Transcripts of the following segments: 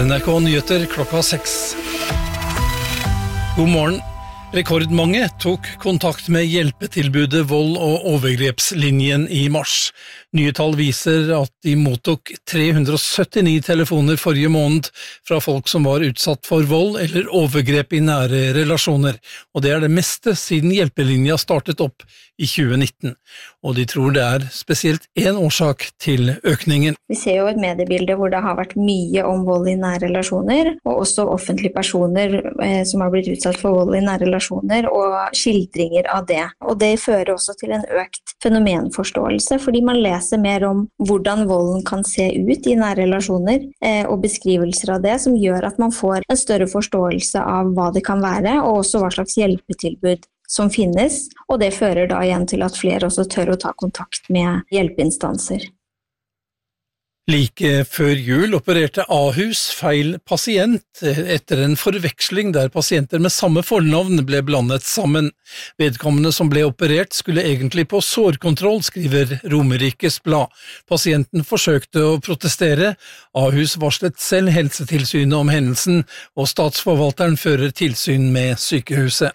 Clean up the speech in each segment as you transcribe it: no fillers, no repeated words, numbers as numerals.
NRK Nyheter klokka 6. God morgen. Rekordmange tok kontakt med hjelpetilbudet Vold- og overgrepslinjen i mars. Nye tall viser at de mottok 379 telefoner forrige måned fra folk som var utsatt for vold eller overgrep i nære relasjoner, og det det meste siden hjelpelinja startet opp i 2019. Og de tror det spesielt en årsak til økningen. Vi ser jo et mediebilde hvor det har vært mye om vold i nære relasjoner, og også offentlige personer som har blitt utsatt for vold i nære relasjoner, og skildringer av det. Og det fører også til en økt fenomenforståelse, fordi man leser mer om hvordan volden kan se ut i nære relasjoner, og beskrivelser av det, som gjør at man får en større forståelse av hva det kan være, og også hva slags hjelpetilbud som finnes, og det fører da igjen til at flere også tør å ta kontakt med hjelpeinstanser. Like før jul opererte Ahus feil pasient etter en forveksling der pasienter med samme fornavn ble blandet sammen. Vedkommende som ble operert skulle egentlig på sårkontroll, skriver Romerikes Blad. Pasienten forsøkte å protestere. Ahus varslet selv Helsetilsynet om hendelsen, og statsforvalteren fører tilsyn med sykehuset.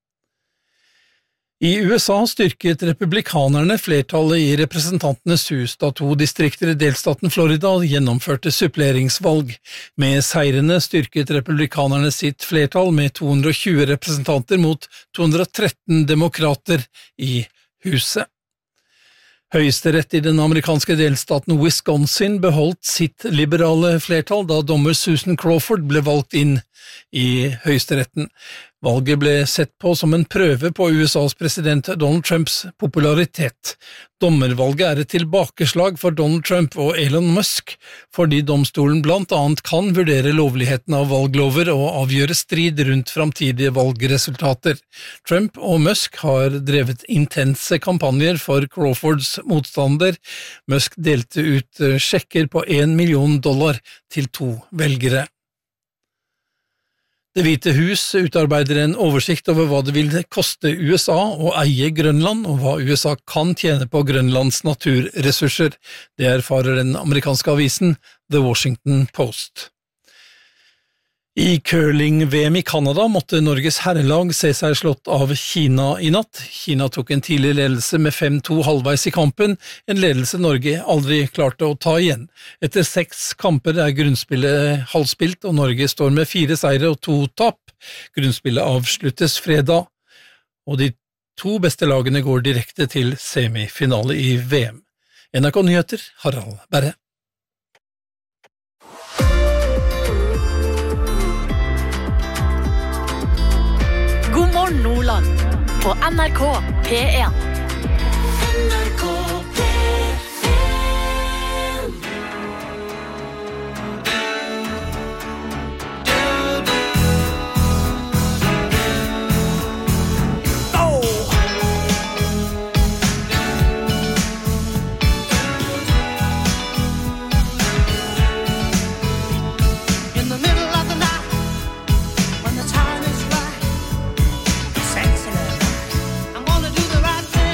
I USA styrket republikanerne flertallet i representantenes hus da 2 distrikter i delstaten Florida gjennomførte suppleringsvalg. Med seirene styrket republikanerne sitt flertall med 220 representanter mot 213 demokrater i huset. Høyesterett i den amerikanske delstaten Wisconsin beholdt sitt liberale flertall da dommer Susan Crawford ble valgt inn i høyesteretten. Valget ble sett på som en prøve på USAs president Donald Trumps popularitet. Dommervalget et tilbakeslag for Donald Trump og Elon Musk, fordi domstolen blant annet kan vurdere lovligheten av valglover og avgjøre strid rundt framtidige valgresultater. Trump og Musk har drevet intense kampanjer for Crawfords motstander. Musk delte ut sjekker på $1 million til 2 velgere. Det hvite hus utarbeider en oversikt over hva det vil koste USA å eie Grønland, og hva USA kan tjene på Grønlands naturressurser. Det erfarer den amerikanske avisen The Washington Post. I curling-VM i Canada måtte Norges herrelag se seg slått av Kina i natt. Kina tok en tidlig ledelse med 5-2 halvveis i kampen, en ledelse Norge aldri klarte å ta igjen. Etter 6 kamper grunnspillet halvspilt, og Norge står med 4 seire og 2 tap. Grunnspillet avsluttes fredag, og de 2 beste lagene går direkte til semifinale i VM. NRK Nyheter, Harald Berre. Nordland på NRK P1. NRK I'm gonna do the right thing.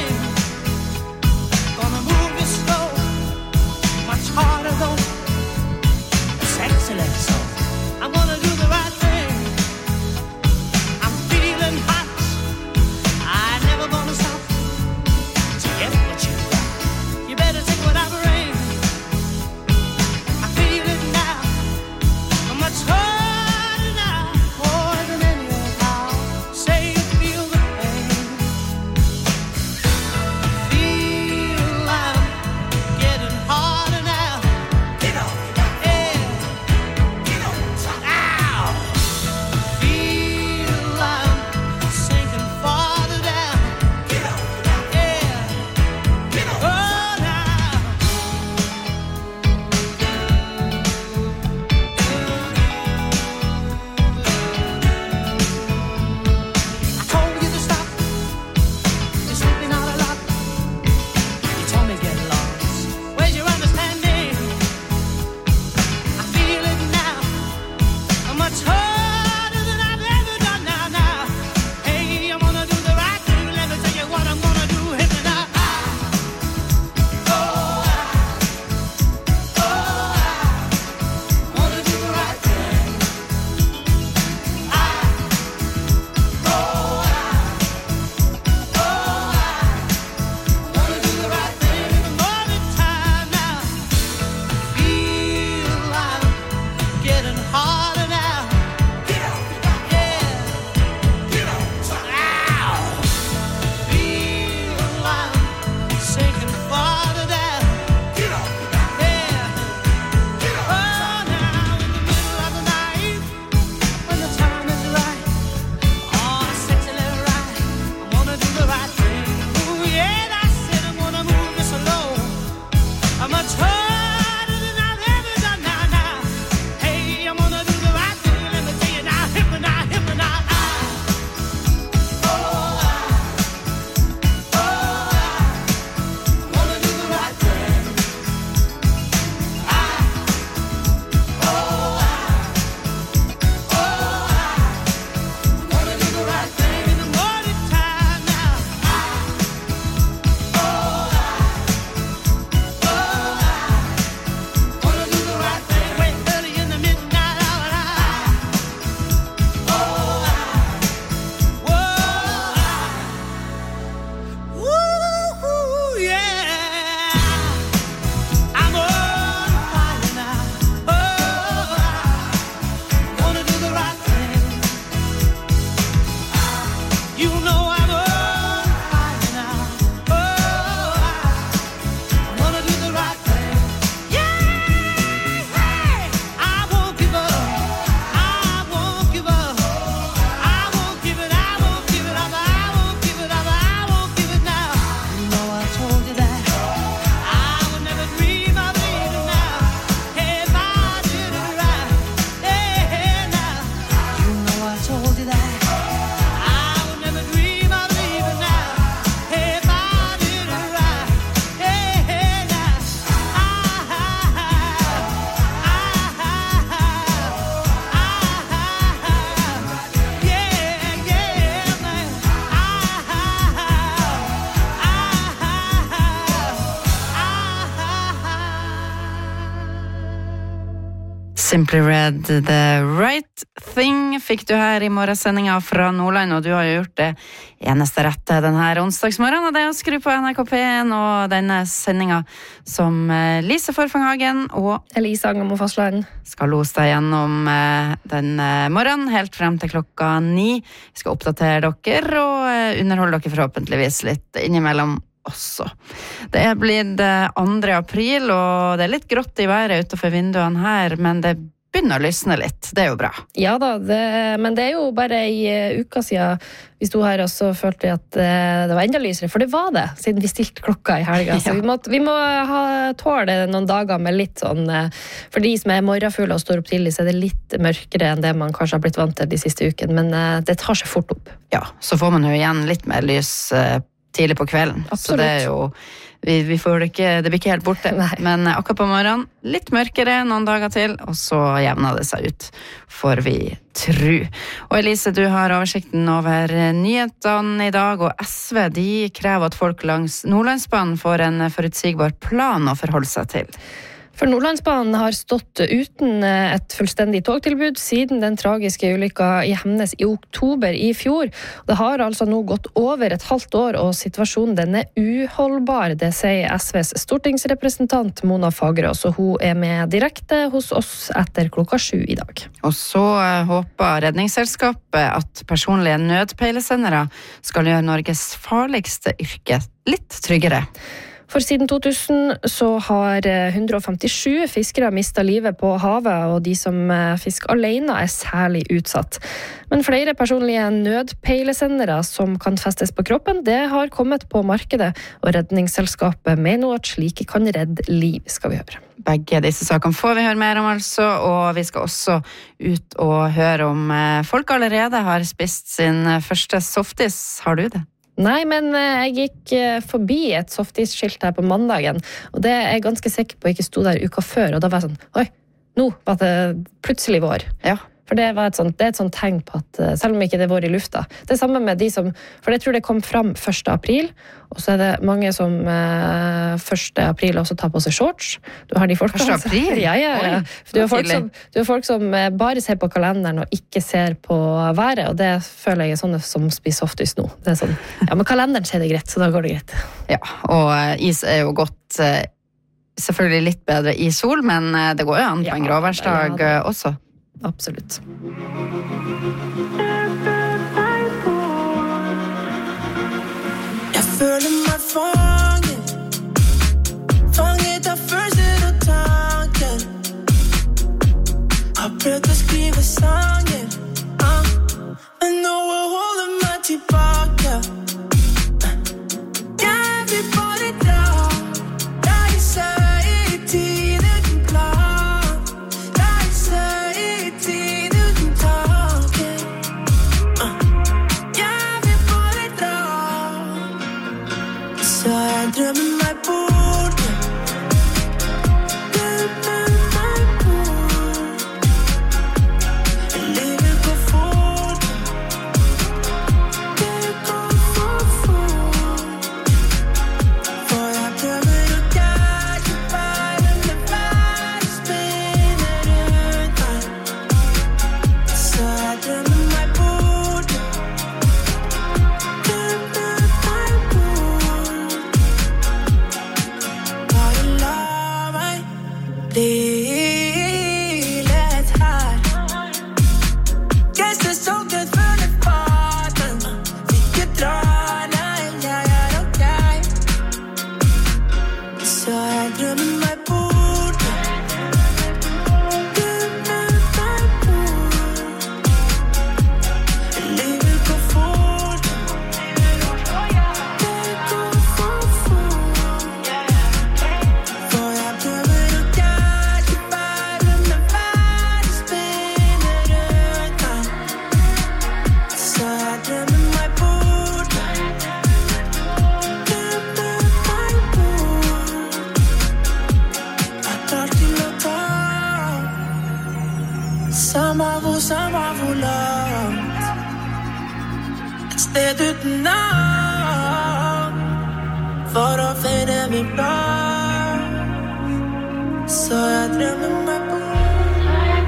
Simply Red, The Right Thing fikk du her I morgensendingen fra Nordland, og du har jo gjort det eneste rette denne onsdagsmorgen, og det å skru på NRK P1 og denne sendingen som Lise Forfanghagen og Elise Angamo Fastland skal lose deg gjennom denne morgenen, helt frem til 9:00. Vi skal oppdatere dere og underholde dere forhåpentligvis litt innimellom også. Det blitt 2. april, og det litt grått I været utenfor vinduene her, men det begynner å lysne litt. Det jo bra. Ja da, men det jo bare I uka siden vi stod her og så følte vi at det var enda lysere, for det var det, siden vi stilte klokka I helga. Så vi må tåle noen dager med litt sånn, for de som morgenfulle og står opp tidlig, så det litt mørkere enn det man kanskje har blitt vant til de siste ukene, men det tar seg fort opp. Ja, så får man jo igjen litt mer lys tidlig på kvelden. Absolutt. Så det jo vi får det ikke, det blir ikke helt borte. Nei. Men akkurat på morgenen, litt mørkere noen dager til, og så jevner det seg ut, får vi tro. Og Elise, du har oversikten over nyhetene I dag, og SV, de krever at folk langs Nordlandsbanen får en forutsigbar plan å forholde seg til. For Nordlandsbanen har stått uten et fullstendig togtilbud siden den tragiske ulykka I Hemnes I oktober I fjor. Det har altså nå gått over et halvt år, og situasjonen den uholdbar, det sier SVs stortingsrepresentant Mona Fagerås, og hun med direkte hos oss etter 7:00 I dag. Og så håper Redningsselskapet at personlige nødpeilesendere skal gjøre Norges farligste yrke litt tryggere. For siden 2000 så har 157 fiskere mistet livet på havet, og de som fisker alene særlig utsatt. Men flere personlige nødpeilesendere som kan festes på kroppen, det har kommet på markedet, og Redningsselskapet mener at slike kan redde liv, skal vi høre. Begge disse sakene får vi høre mer om altså, og vi skal også ut og høre om folk allerede har spist sin første softis. Har du det? Nei, men jeg gikk forbi et softis-skilt her på mandagen, og det jeg ganske sikker på ikke stod der uka før, og da var jeg sånn, oi, nå var det plutselig vår. Ja. For det er et sånt tegn på at, selv om ikke det var I lufta, det samme med de som, for jeg tror det kom fram 1. april, og så det mange som 1. april også tar på seg shorts. Du har de folk 1. april? Ja. Du har folk som bare ser på kalenderen og ikke ser på været, og det føler jeg sånne som spiser softis nå. Det sånn, ja, men kalenderen ser det greit, så da går det greit. Ja, og is jo godt, selvfølgelig litt bedre I sol, men det går jo an på en gråværsdag også. Absolutt. Jeg føler meg fanget av følelser og tanker. Har prøvd å skrive sanger, men noe holder meg tilbake. Jeg vil bare dra, reise I tid uten plan, reise I tid uten tanke. Jeg vil bare dra, så jeg drømmer meg bort. Drømmer meg bort. Livet går fort. Det går for fort. For jeg prøver å catche viben, men verden spinner rundt meg. Så jeg drømmer meg bort. Drømmer meg bort. Bare la meg bli lett her. Gresset solgt før det faten. Ikke dra, nei, jeg ok. Så jeg drømmer meg bort. Drømmer meg bort. Livet går fort. Det går for fort. For jeg prøver å catche viben, men verden spinner rundt meg. Så jeg drømmer meg bort. Drømmer meg bort. Jeg tar til å ta, samme hvor langt. Et sted uten navn, for å finne min plass. Så jeg drømmer meg bort.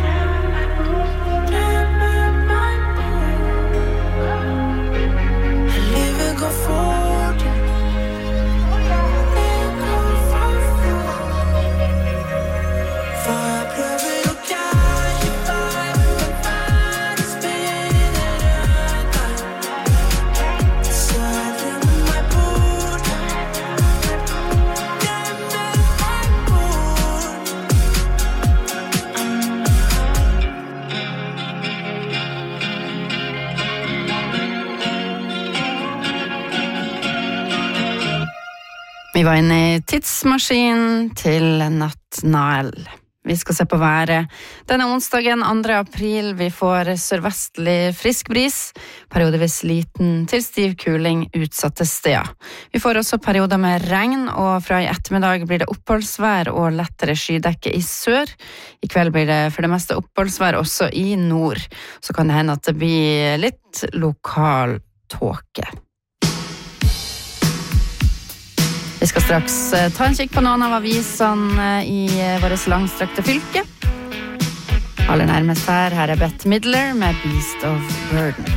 Vi var inne i tidsmaskinen til Natt-Nael. Vi skal se på været. Denne onsdagen 2. april, vi får sørvestlig frisk bris, periodevis liten til stiv kuling utsatte steder. Vi får også perioder med regn, og fra i ettermiddag blir det oppholdsvær og lettere skydekke i sør. I kveld blir det for det meste oppholdsvær også i nord. Så kan det hende at det blir litt lokal tåke. Vi skal straks ta en kikk på noen av avisene i vårt langstrakte fylke. Aller nærmest her er Bette Midler med Beast of Burden.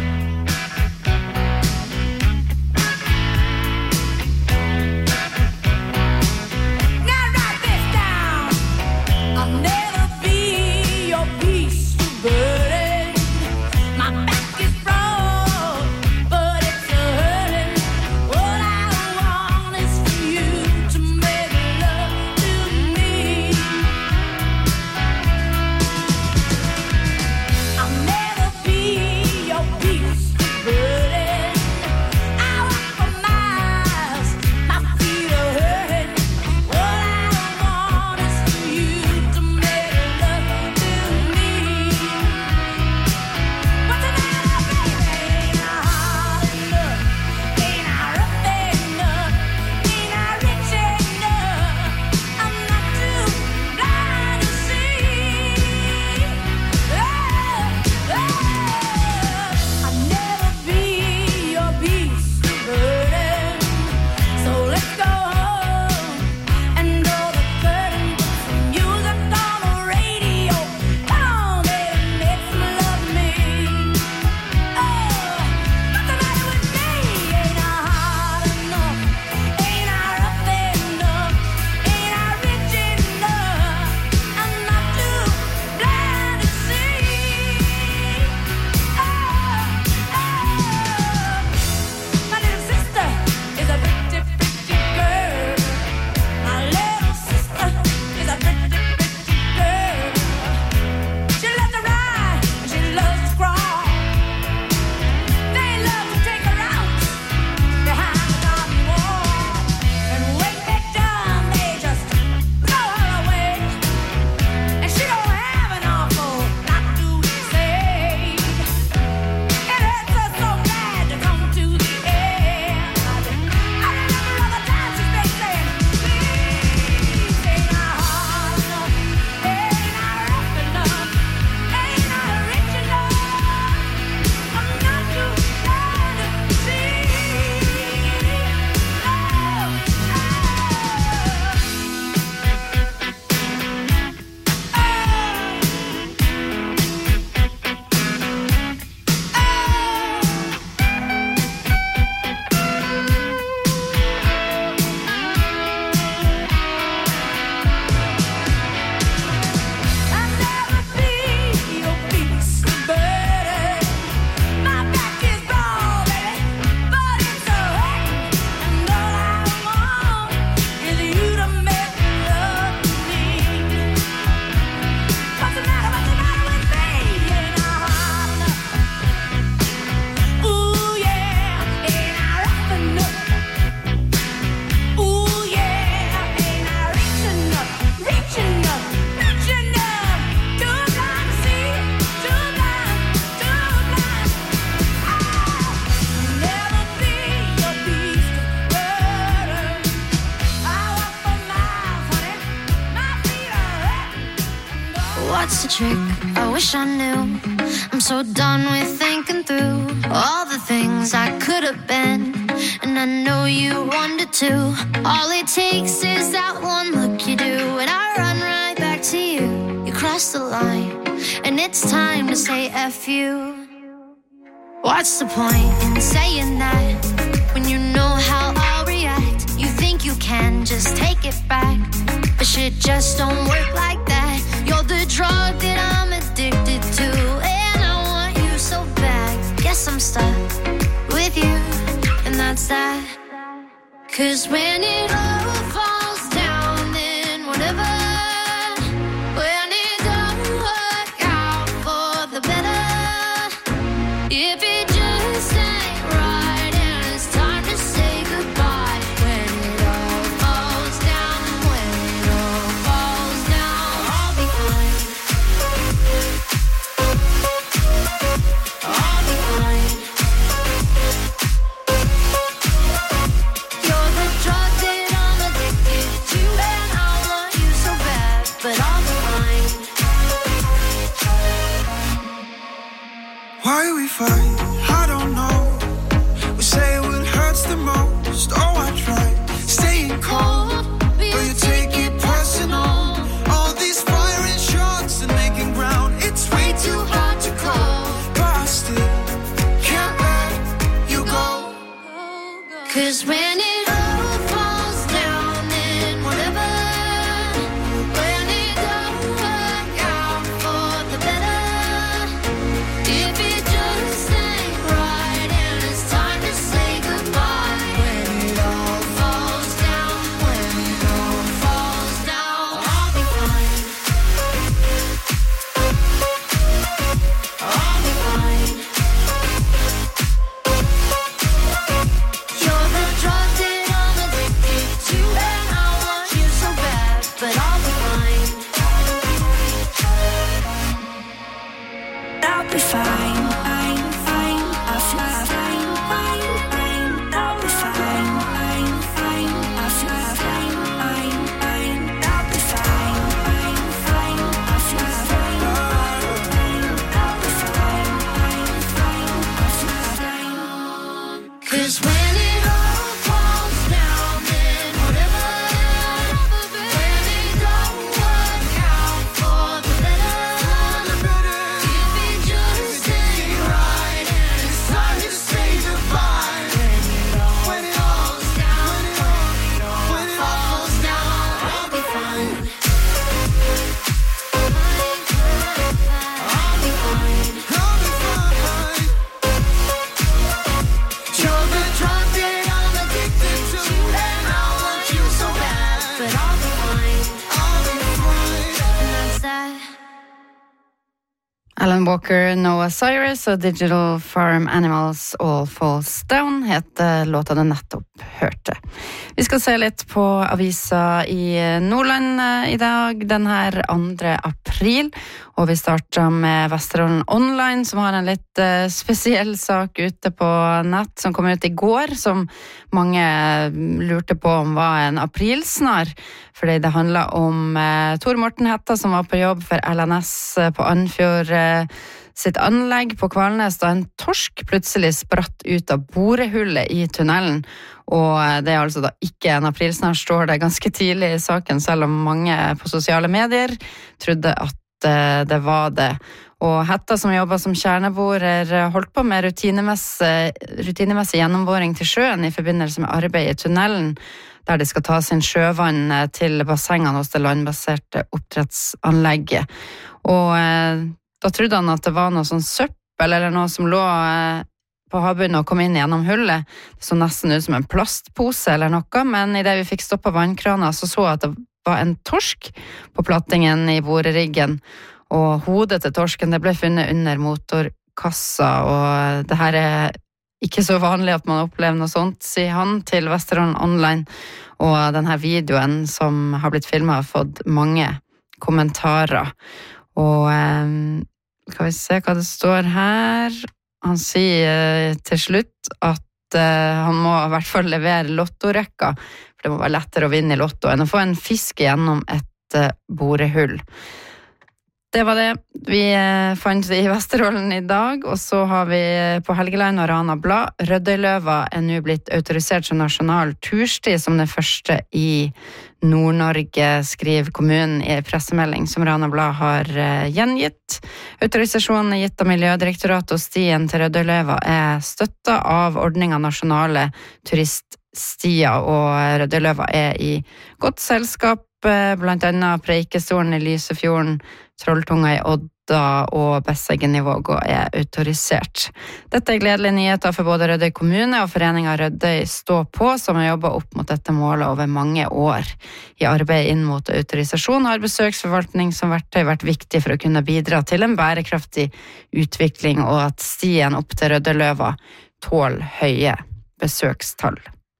What's the trick? I wish I knew. I'm so done with thinking through all the things I could have been, and I know you wanted to. All it takes is that one look you do, and I run right back to you. You cross the line, and it's time to say F you. What's the point in saying that when you know how I'll react? You think you can just take it back, but shit just don't work like that. You're the drug that I'm addicted to, and I want you so bad. Guess I'm stuck with you, and that's that. 'Cause when it all falls down, then whatever. When it don't work out for the better, if it just ain't right and it's time to say goodbye. When it all falls Alan Walker, Noah Cyrus og Digital Farm Animals All Falls Down heter låta du nettopp hørte. Vi skal se litt på avisa i Nordland i dag, den her 2. april, og vi starter med Vesterålen Online, som har en litt spesiell sak ute på nett, som kom ut i går, som mange lurte på om var en aprilsnar, fordi det handler om Tor Morten Hetta, som var på jobb for LNS på Andfjord sitt anlegg på Kvalnes, da en torsk plutselig spratt ut av borehullet i tunnelen, og det altså da ikke en aprilsnar, står det ganske tidlig i saken, selv om mange på sosiale medier trodde at det var det. Og Hetta, som jobber som kjerneborer, holdt på med rutinemessig gjennomboring til sjøen i forbindelse med arbeid i tunnelen, der de skal ta sin sjøvann til bassengene hos det landbaserte oppdrettsanlegget. Og da trodde han at det var noe sånn søppel eller noe som lå på havbunnen og kom inn gjennom hullet. Det så nesten ut som en plastpose eller noe, men i det vi fikk stoppet vannkrana, så at det var en torsk på plattingen i boreriggen, og hodet til torsken det ble funnet under motorkassa, og det her ikke så vanlig at man opplever noe sånt, sier han til Vesterålen Online, og denne videoen som har blitt filmet har fått mange kommentarer. Og skal vi se hva det står her. Han sier til slutt at han må i hvert fall levere lottorekka, for det må være lettere å vinne i lotto enn å få en fisk gjennom et borehull. Det var det vi fant i Vesterålen i dag, og så har vi på Helgeland og Rana Blad. Rødøyløva nå blitt autorisert som nasjonal tursti som det første i Nord-Norge, skriver kommunen i en pressemelding som Rana Blad har gjengitt. Autorisasjonen gitt av Miljødirektoratet, og stien til Rødøyløva støttet av ordningen nasjonale turiststier, og Rødøyløva i godt selskap, blant annet Preikestolen i Lysefjorden, Trolltunga i Odda og Besseggen i Vågå autorisert. Dette gledelige nyheter for både Rødøy kommune og foreningen Rødøy Stå på, som har jobbet opp mot dette målet over mange år. I arbeidet inn mot autorisasjon har besøksforvaltning som verktøy vært viktig for å kunne bidra til en bærekraftig utvikling, og at stien opp til Rødøløva tåler høye besøkstall.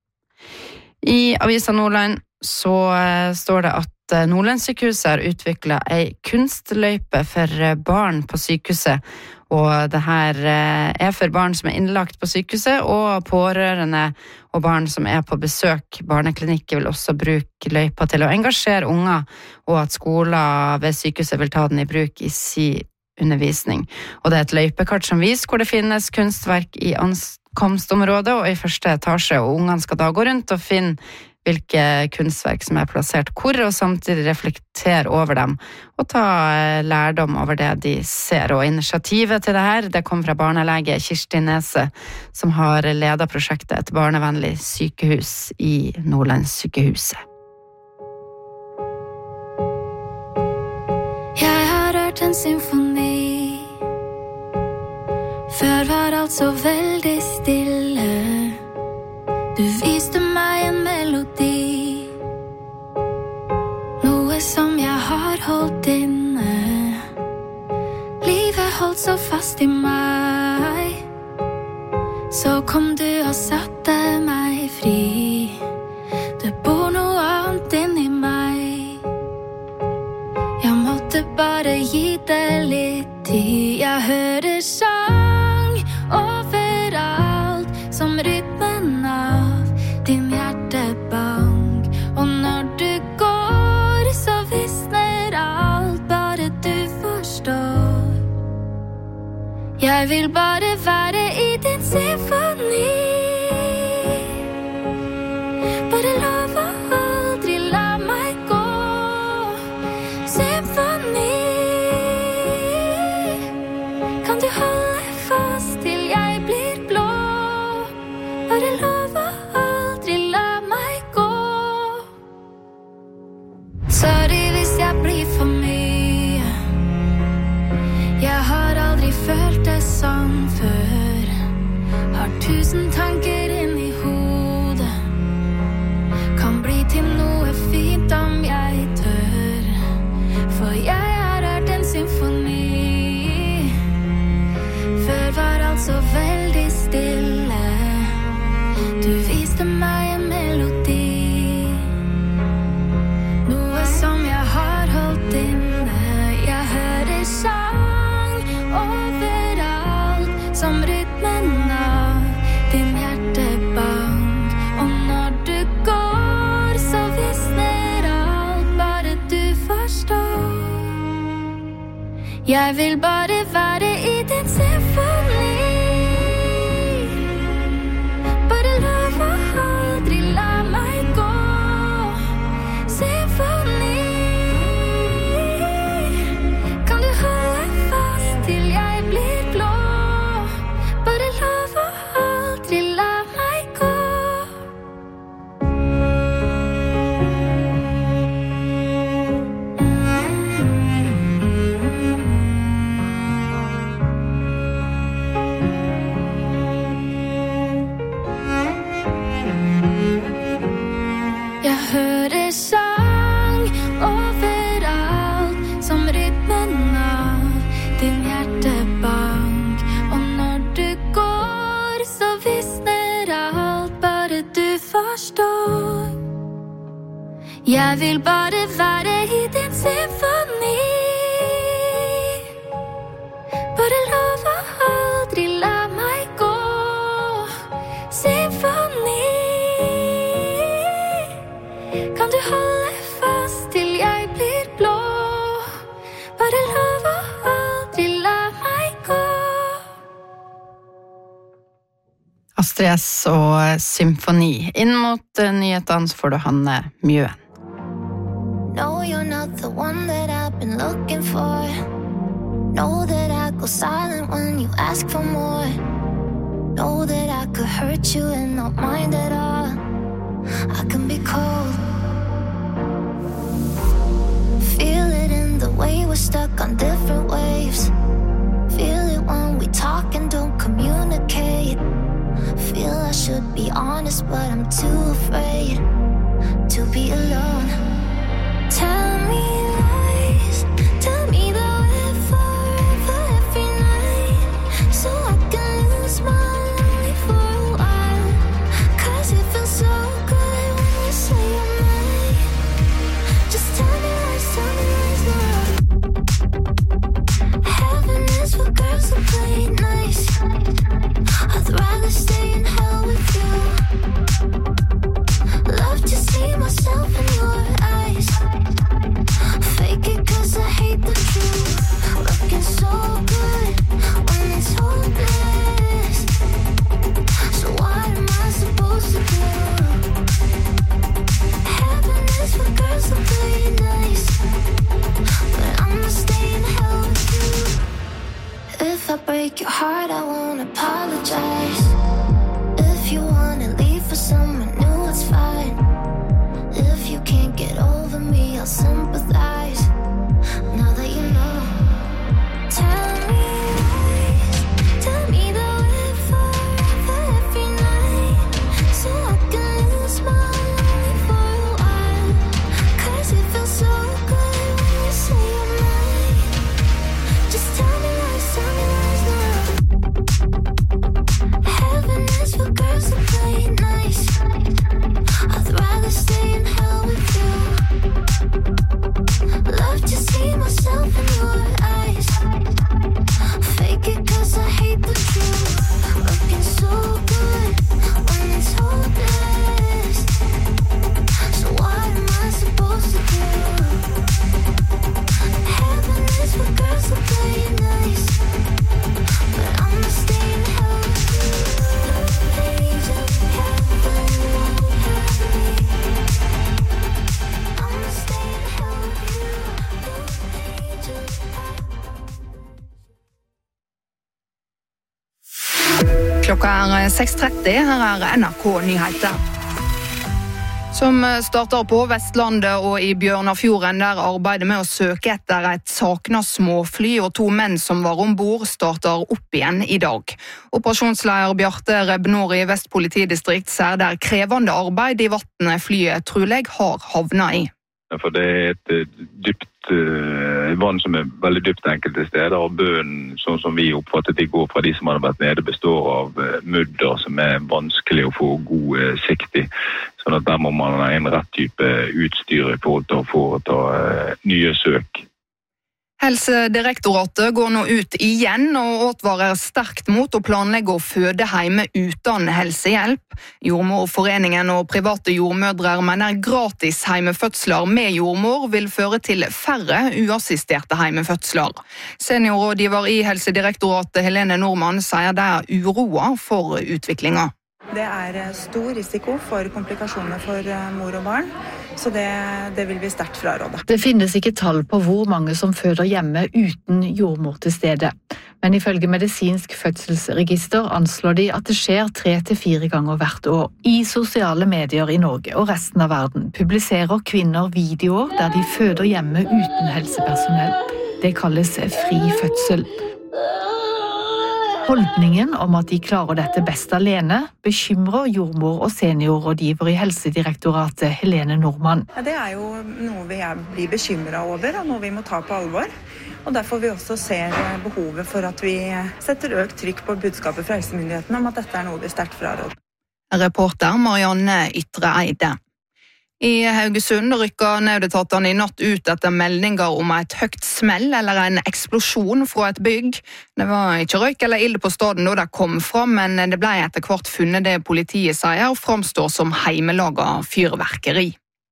I Avisa Nordland så står det at Nordlandssykehuset har utviklet en kunstløype for barn på sykehuset, og det her for barn som innlagt på sykehuset, og pårørende og barn som på besøk. Barneklinikker vil også bruke løypa til å engasjere unger, og at skoler ved sykehuset vil ta den i bruk i sin undervisning. Og det et løypekart som viser hvor det finnes kunstverk i ankomstområdet og i første etasje, og ungene skal da gå rundt og finne hvilke kunstverk som plassert hvor, og samtidig reflektere over dem, og ta lærdom over det de ser. Og initiativet til det her, det kom fra barnelege Kirsti Nese, som har ledet prosjektet Et barnevennlig sykehus i Nordlandssykehuset. Jeg har hørt en symfoni. Før var alt så veldig stille. Du viste meg en melodi, noe som jeg har holdt inne. Livet holdt så fast i meg. Så kom du og satte meg fri. Det bor noe annet inni meg. Jeg måtte bare gi det litt tid. Jeg hører sang overalt, som rytmen av din hjertebank. Og når du går, så visner alt, bare du forstår. Jeg vil bare være i din symfoni. Bare lov å aldri la meg gå. Symfoni. Kan du holde fast til jeg blir blå? Bare lov å aldri la meg gå. Sorry hvis jeg blir for mye. Jeg har aldri følt det sånn før. Har 1000 tanker inn i hodet. Kan bli til noe fint om jeg tør. For jeg har hørt en symfoni. Jeg vil bare være i din symfoni. Bare lov å aldri la meg gå. Symfoni. Kan du holde fast til jeg blir blå? Bare lov å aldri la meg gå. Jeg hører sang overalt, som rytmen av din hjertebank. Og når du går, så visner alt, bare du forstår. Jeg vil bare være i din symfoni. Bare lov å aldri la meg gå. Symfoni. Kan du holde fast til jeg blir blå? Bare lov å aldri la meg gå. Astrid S og Symfoni. Inn mot nyhetene så får du Hanne Mjøen. No, you're not the one that I've been looking for. Know that I go silent when you ask for more. Know that I could hurt you and not mind at all. I can be cold. Feel it in the way we're stuck on different waves. Feel it when we talk and don't communicate. Feel I should be honest, but I'm too afraid to be alone. Tell me lies, tell me that we're forever every night, so I can lose my lonely for a while. 'Cause it feels so good when you say you're mine. Just tell me lies now. Heaven is for girls who play it nice. I'd rather stay in hell with you. Love to see myself in your eyes. Fake it 'cause I hate the truth. Looking so good when it's hopeless. So what am I supposed to do? Heaven is for girls who play it nice, but I'ma stay in hell with you. If I break your heart, I won't apologize. If you wanna leave for someone new, it's fine. If you can't get over me, I'll sympathize. Now that you know, tell me lies, tell me that we're forever every night, so I can lose my lonely for a while. 'Cause it feels so good when you say you're mine. Just tell me lies now. Heaven is for girls who play it nice. I'd rather stay in hell with you. Love to see myself in your eyes. Fake it 'cause I hate the truth. Looking so good when it's hopeless. So what am I supposed to do? Heaven is for girls who play it nice, but I'ma stay in hell with you. Angel, heaven won't have me. I'ma stay in hell with you. Angel, Klokka 6:30, her NRK Nyheter. Som starter på Vestlandet og i Bjørnafjorden, der arbeidet med å søke etter et saknet småfly og 2 menn som var ombord starter opp igjen i dag. Operasjonsleder Bjarte Rebnor i Vest politidistrikt ser det krevende arbeid i vattnet flyet trolig har havnet i. For det et dypt vann som veldig dypt enkelte steder, og bøen, sånn som vi oppfattet i går fra de som hadde vært nede, består av mudder som vanskelig å få god sikt i. Sånn at der må man ha en rett type utstyr i forhold til å foreta nye søk. Helsedirektoratet går nå ut igjen og advarer sterkt mot å planlegge å føde hjemme uten helsehjelp. Jordmorforeningen og private jordmødre mener gratis hjemmefødsler med jordmor vil føre til færre uassisterte hjemmefødsler. Seniorrådgiver i Helsedirektoratet Helene Normann sier det uroa for utviklingen. Det stor risiko for komplikasjoner for mor og barn, så det vil vi sterkt fraråde. Det finnes ikke tall på hvor mange som føder hjemme uten jordmor til stede. Men ifølge medisinsk fødselsregister anslår de at det skjer 3 til 4 ganger hvert år. I sosiale medier i Norge og resten av verden publiserer kvinner videoer der de føder hjemme uten helsepersonell. Det kalles fri fødsel. Holdningen om at de klarer dette best alene bekymrer jordmor og seniorrådgiver i Helsedirektoratet Helene Normann. Ja, det jo noe vi blir bekymret over, og noe vi må ta på alvor. Og derfor vi også ser behovet for at vi setter økt trykk på budskapet fra helsemyndighetene om at dette noe vi sterkt fraråder. Reporter Marianne Ytre Eide. I Haugesund rykket nødetatene i natt ut etter meldinger om et høyt smell eller en eksplosjon fra et bygg. Det var ikke røyk eller ild på stedet da det kom fram, men det ble etter hvert funnet det politiet sier framstår som heimelaget fyrverkeri.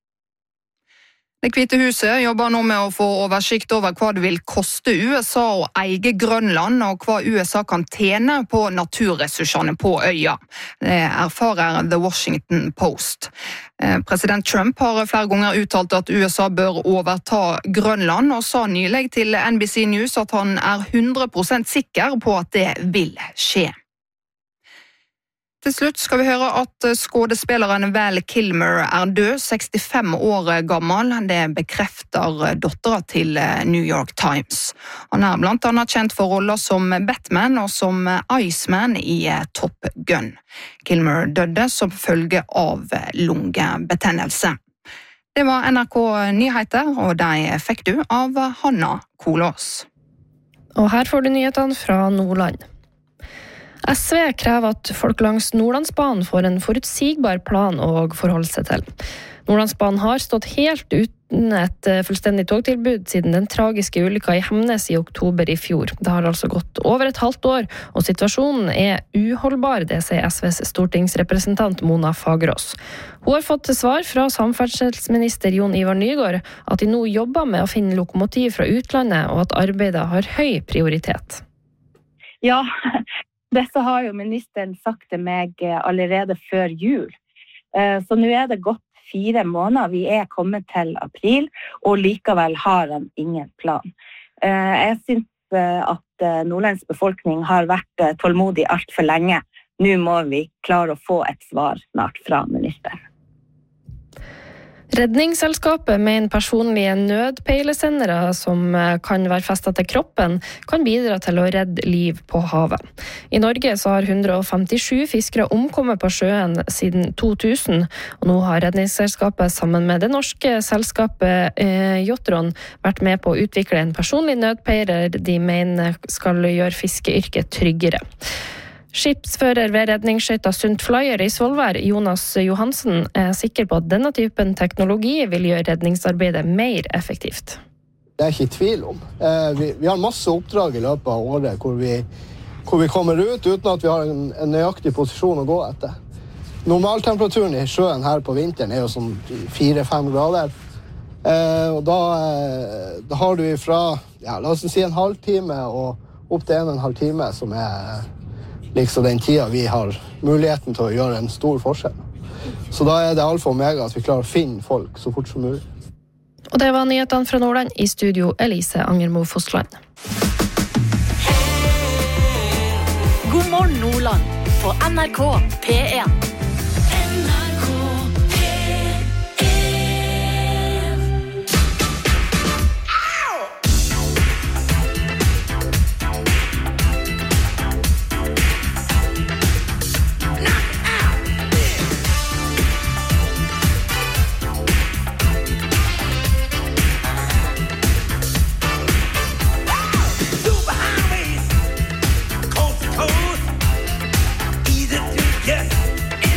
Det Hvite huset jobber nå med å få oversikt over hva det vil koste USA å eie Grønland, og hva USA kan tjene på naturressursene på øya. Det erfarer The Washington Post. President Trump har flere ganger uttalt at USA bør overta Grønland, og sa nylig til NBC News at han 100% sikker på at det vil skje. Til slutt skal vi høre at skådespilleren Val Kilmer død, 65 år gammel. Det bekrefter datteren til New York Times. Han blant annet kjent for roller som Batman og som Iceman i Top Gun. Kilmer døde som følge av lungebetennelse. Det var NRK Nyheter, og de fikk du av Hanna Kolås. Og her får du nyhetene fra Nordland. SV krever at folk langs Nordlandsbanen får en forutsigbar plan å forholde seg til. Nordlandsbanen har stått helt uten et fullstendig togtilbud siden den tragiske ulykka i Hemnes i oktober i fjor. Det har altså gått over et halvt år, og situasjonen uholdbar, det sier SVs stortingsrepresentant Mona Fagerås. Hun har fått svar fra samferdselsminister Jon Ivar Nygård at de nå jobber med å finne lokomotiv fra utlandet, og at arbeidet har høy prioritet. Ja, dette har jo ministeren sagt til meg allerede før jul. Så nå det gått 4 måneder. Vi kommet til april, og likevel har han ingen plan. Jeg synes at Nordlands befolkning har vært tålmodig alt for lenge. Nå må vi klare å få et svar snart fra ministeren. Redningsselskapet mener personlige nødpeilesendere som kan være festet til kroppen, kan bidra til å redde liv på havet. I Norge så har 157 fiskere omkommet på sjøen siden 2000, og nå har Redningsselskapet sammen med det norske selskapet Jotron vært med på å utvikle en personlig nødpeiler de mener skal gjøre fiskeyrket tryggere. Skipsfører ved redningsskøyta Sundt Flyer i Svolvær, Jonas Johansen, sikker på at denne typen teknologi vil gjøre redningsarbeidet mer effektivt. Det ikke i tvil om. Vi har masse oppdrag i løpet av året hvor vi kommer ut uten at vi har en nøyaktig posisjon å gå etter. Normaltemperaturen i sjøen her på vinteren jo sånn 4-5 grader. Og da har du fra, la oss si en halvtime og opp til 1,5 time som liksom den tida vi har muligheten til å gjøre en stor forskjell. Så da det alfa og omega at vi klarer å finne folk så fort som mulig. Og det var nyhetene fra Nordland. I studio Elise Angermo Fossland. God morgen Nordland på NRK P1. Coast to coast, easy to get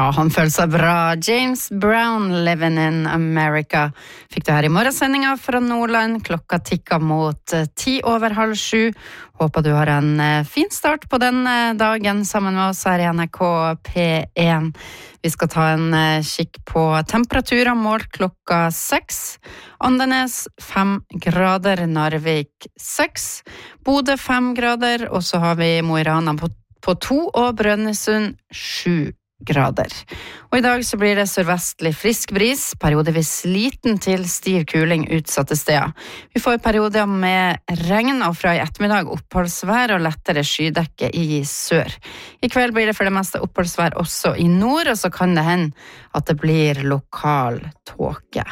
Ja, han føler seg bra. James Brown, Living in America, fikk du her i morgensendinga fra Nordland. Klokka tikka mot 7:10. Håper du har en fin start på den dagen sammen med oss her i NRK P1. Vi skal ta en kikk på temperaturer målt klokka 6. Andenes 5 grader, Narvik 6, Bodø 5 grader, og så har vi Mo i Rana på 2 og Brønnøysund 7 grader. Og i dag så blir det sørvestlig frisk bris, periodevis liten til stiv kuling utsatte steder. Vi får perioder med regn og fra i ettermiddag oppholdsvær og lettere skydekke i sør. I kveld blir det for det meste oppholdsvær også i nord, og så kan det hende at det blir lokal tåke.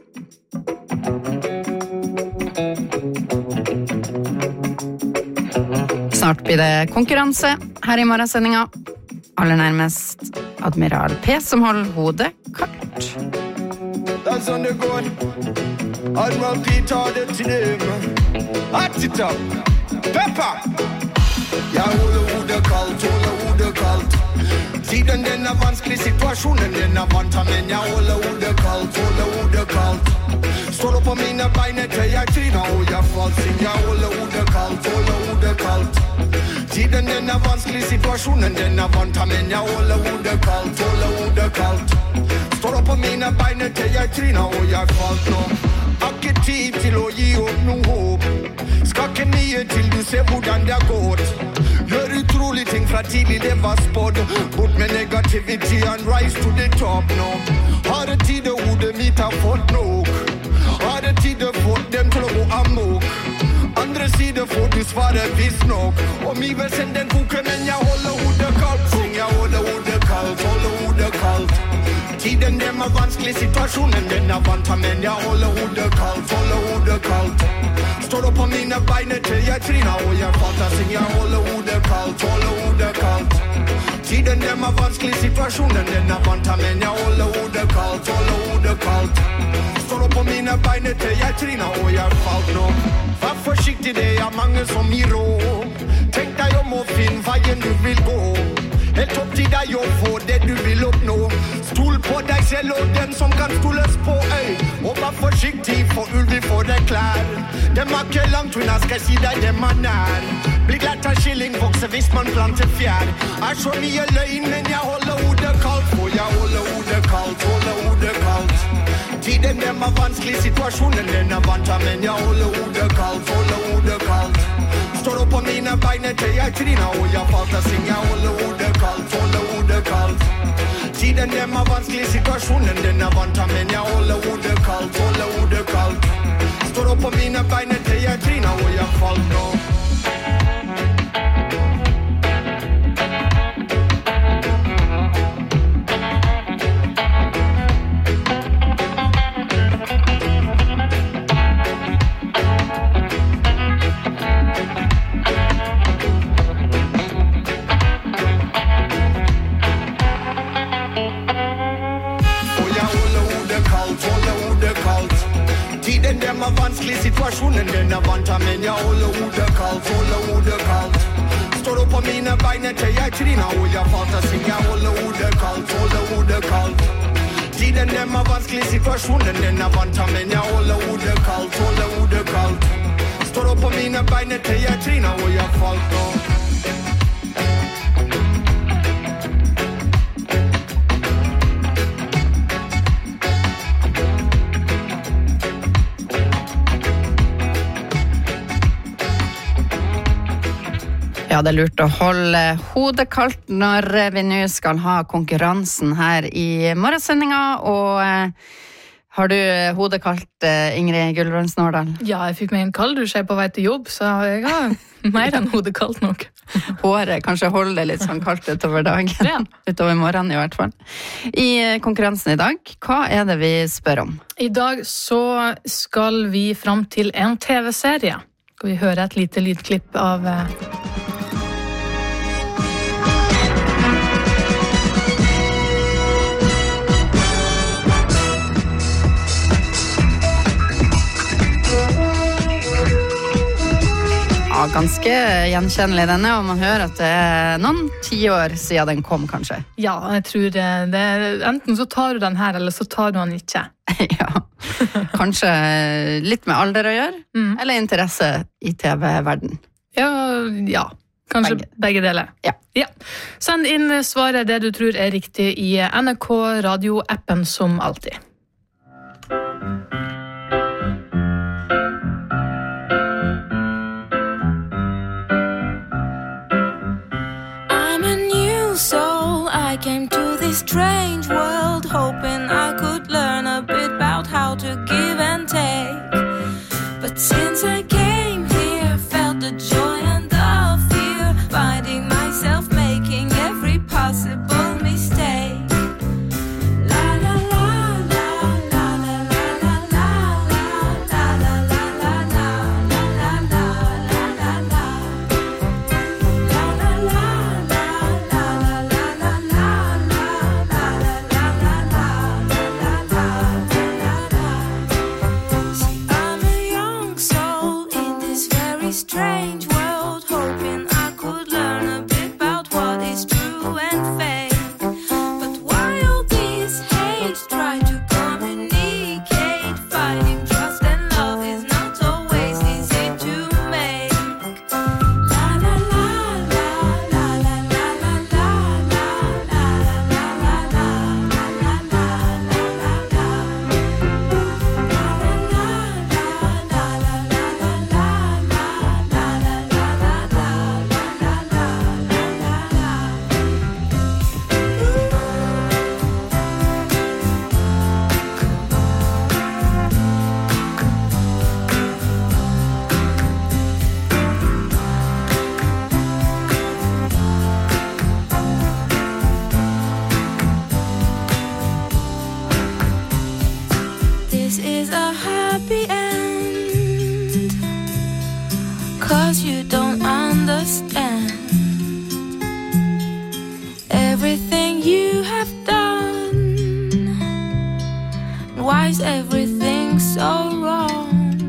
Snart blir det konkurranse her i morgensendinga. Aller nærmest Admiral P som holder hodet kaldt. That's on the gun. Admiral P tar det til dem. Hot it up. Pepper. Jeg holder hodet kaldt. Siden den vanskelig situasjonen, den vant, men jeg holder hodet kaldt. Står opp på mine bein til jeg tryner, og jeg falt siden jeg holder hodet kaldt. Siden den vanskelig situasjonen, den vant, men jeg holder hodet kaldt. Står opp på mine bein til jeg tryner, og jeg falt nå. Har ikke tid til å gi opp noe håp. Skal ikke nye til du ser hvordan det har gått. Gjør utrolig ting fra tidlig det var spådd. Bort med negativity and rise to the top nå. Har det tid hodet mitt har fått nok. Har det tid fått dem til å gå amok. Andre side får du svare visst nok. Omgivelsen den koker, men jeg holder hodet kaldt. Syng jeg holder hodet kaldt. Tiden den vanskelig situasjonen, den vant, men jeg holder hodet kaldt. Står opp på mine bein til jeg tryner, og jeg falt, syng jeg holder hodet kaldt. Tiden den vanskelig situasjonen, den vant, men jeg holder hodet kaldt. Står opp på mine bein til jeg tryner, og jeg falt nå. Vær forsiktig, det mange som gir råd. Tenk deg om å finne veien du vil gå. Helt opp til deg å få det du vil oppnå. Stol på deg selv og den som kan stoles på, Og vær forsiktig, for ulv får deg klær. Dem ikke langt unna, skal si deg dem nær. Blir glatt av skilling vokser hvis man planter fjær. Så mye løgn, men jeg holder hodet kaldt. For jeg holder hodet kaldt. Tiden den vanskelig situasjonen, den vant, men jeg holder hodet kaldt. Står opp på mine bein til jeg tryner, og jeg falt, syng jeg holder hodet kaldt. Tiden den vanskelig situasjonen, den vant, men jeg holder hodet kaldt. Står opp på mine bein til jeg tryner, og jeg falt nå. Vanskelig situasjonen, den vant, men jeg holder hodet kaldt. Står opp på mine bein til jeg tryner, og jeg falt, syng jeg holder hodet kaldt. Tiden den vanskelig situasjonen, den vant, men jeg holder hodet kaldt. Står opp på mine bein til jeg tryner, og jeg falt nå. Ja, det lurt å holde hodet kaldt når vi nå skal ha konkurransen her i morgensendinga, og har du hodet kaldt, Ingrid Gulbrand Snårdal? Ja, jeg fikk meg en kalddusj på vei til jobb, så jeg har mer enn hodet kaldt nok. Håret kanskje holder litt sånn kaldt utover dagen, utover morgenen i hvert fall. I konkurransen i dag, hva er det vi spør om? I dag så skal vi fram til en TV-serie. Skal vi høre et lite lydklipp av... Ja, ganske gjenkjennelig denne, og man hører at det noen 10 år siden den kom, kanskje. Ja, jeg tror det enten så tar du den her, eller så tar du den ikke. Ja, kanskje litt med alder å gjøre, eller interesse i TV-verden. Ja, kanskje begge deler. Ja. Send inn svaret det du tror riktig i NRK Radio-appen som alltid. I came to this strange world hoping I could learn a bit about how to give and take. But since I came here, I felt the joy and the fear, finding myself making every possible mistake. La la la la la la la la la la la la la la. Strange world, hoping I could learn a bit about what is true and fake. But while these hates try to communicate, finding trust and love is not always easy to make. La la la la la la la la la la la la This is a happy end, 'cause you don't understand everything you have done. Why is everything so wrong?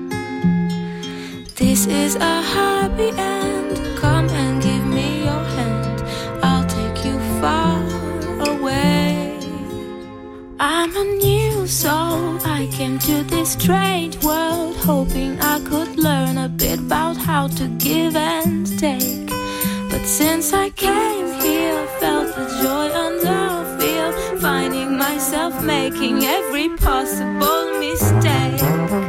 This is a happy end. Come and give me your hand, I'll take you far away. I'm a new soul, I came to this strange world hoping I could learn a bit about how to give and take. But since I came here, felt the joy and the fear, finding myself making every possible mistake.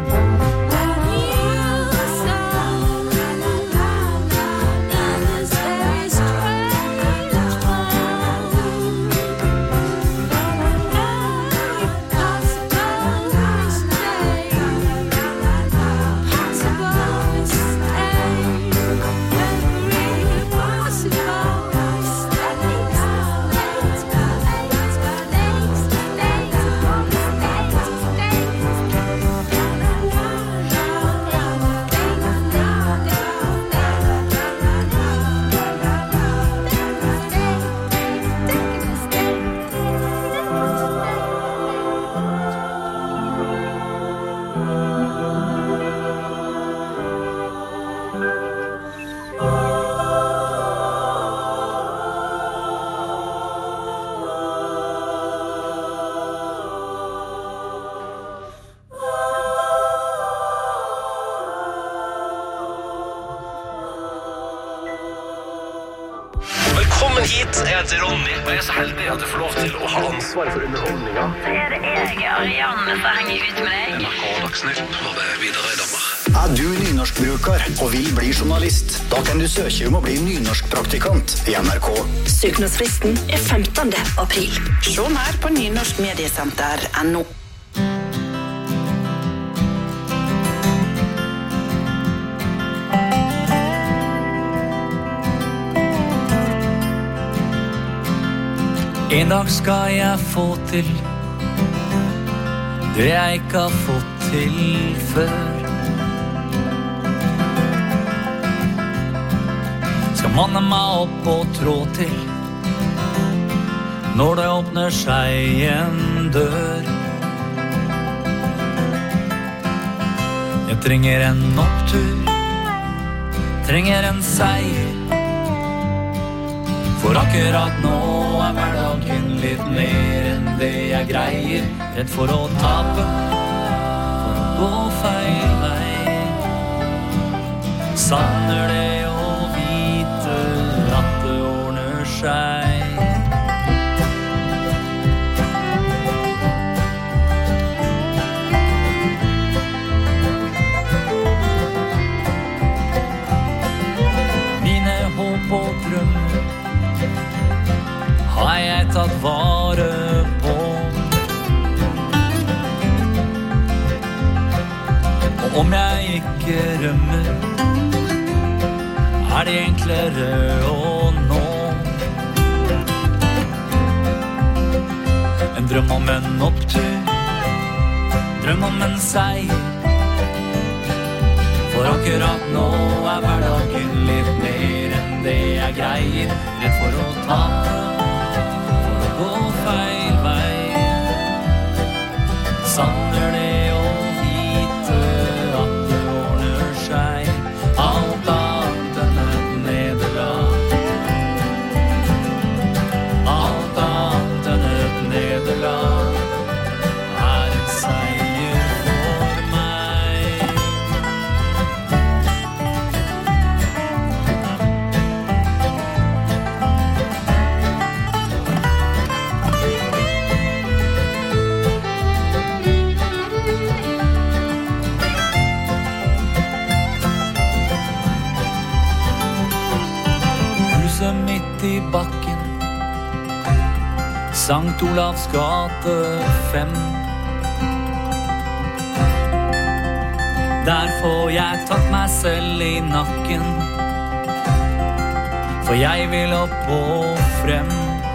Velkommen hit, jeg heter Ronny, og jeg er så heldig at jeg får lov til å ha ansvaret for underholdningen. Så er det jeg, Ariane, som henger ut med deg. NRK Dagsnytt, og det er Vidar Eidhammer. Er du nynorskbruker og vil bli journalist? Da kan du søke om å bli nynorskpraktikant i NRK. Søknadsfristen er 15. april. Se mer på nynorskmediesenter.no. En dag skal jeg få til det jeg ikke har fått til før. Skal manne meg opp og trå til når det åpner seg en dør. Jeg trenger en opptur trenger en seier. For akkurat nå hverdagen litt mer enn det jeg greier. Redd for å tape, for å gå feil vei. Savner det å vite at det ordner seg. Mine håp og drømmer har jeg tatt vare på. Og om jeg ikke rømmer, det enklere å nå. En drøm om en opptur, drøm om en seier. For akkurat nå hverdagen litt mer enn det jeg greier. Redd for å tape, for å gå feil vei. Savner det å vite at det ordner seg. Alt annet enn et nederlag. Alt annet enn et nederlag en seier for meg. Huset midt i bakken, Sankt Olavs gate 5. Der får jeg tatt meg selv i nakken, for jeg vil opp og frem.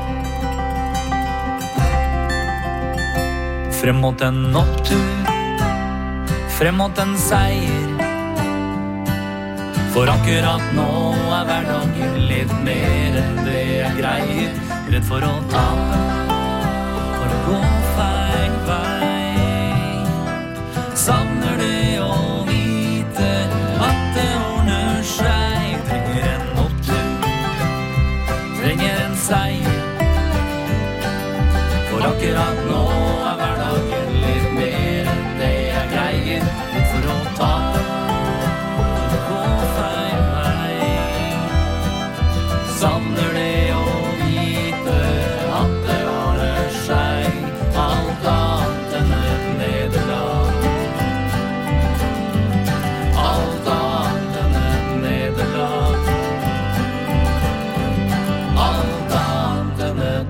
Frem mot en opptur, frem mot en seier. For akkurat nå hverdagen litt mer enn det jeg greier. Redd for å tape, for å gå feil vei. Savner det å vite at det ordner seg. Trenger en opptur, trenger en seier. For akkurat nå hverdagen litt mer enn det jeg greier. Redd for å tape, savner det å vite at det ordner seg. Alt annet enn et nederlag. Alt annet enn et nederlag. Alt annet enn et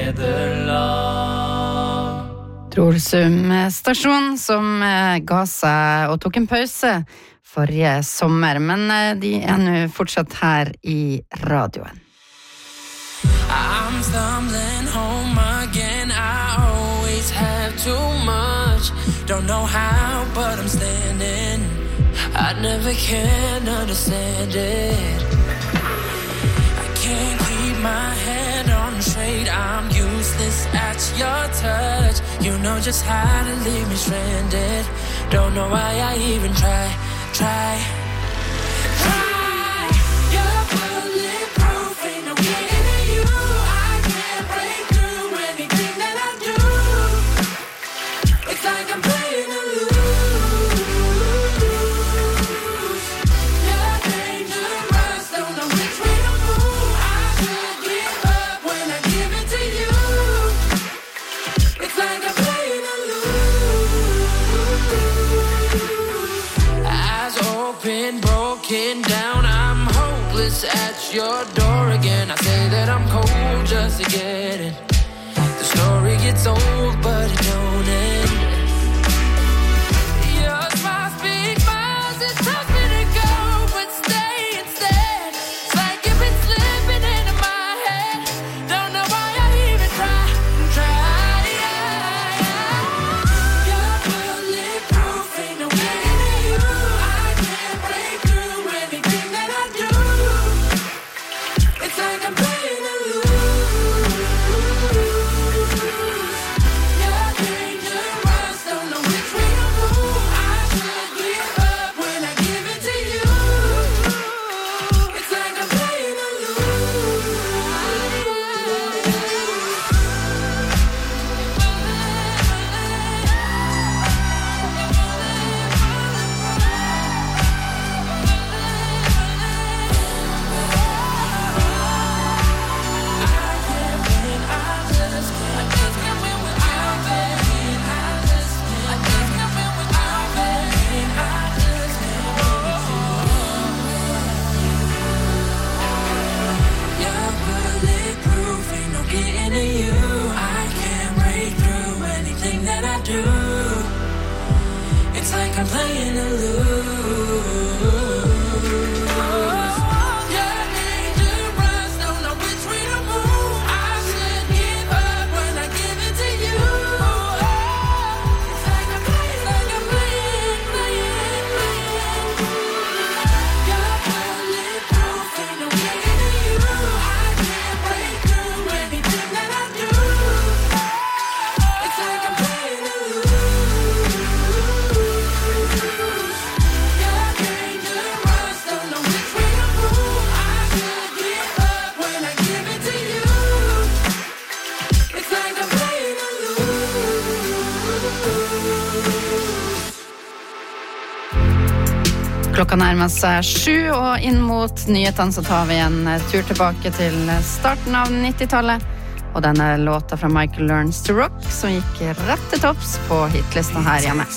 nederlag. Trollsum stasjon som ga seg og tok en pause forrige sommer, men de nå fortsatt her i radioen. I'm stumbling home again. I always have too much. Don't know how, but I'm standing. I never can understand it. I can't keep my head on straight. I'm useless at your touch. You know just how to leave me stranded. Don't know why I even try. You're bulletproof, ain't no getting to you. I can't break through anything that I do. It's like I'm playing to lose. You're dangerous, don't know which way to move. I should give up when I give it to you. It's like I'm playing to lose. Open, broken down, I'm hopeless at your door again. I say that I'm cold just to get it. The story gets old, but it don't end. Your smile speaks miles, it tells me to go, but stay instead. It's like you've been slipping into my head. Don't know why I even try. You're bulletproof, ain't no getting to you. It's like I'm playing to lose. You're dangerous. Klokka nærmer seg 7, og inn mot nyhetene så tar vi en tur tilbake til starten av 90-tallet. Og denne låta fra Michael Learns to Rock, som gikk rett til topps på hitlista her hjemme.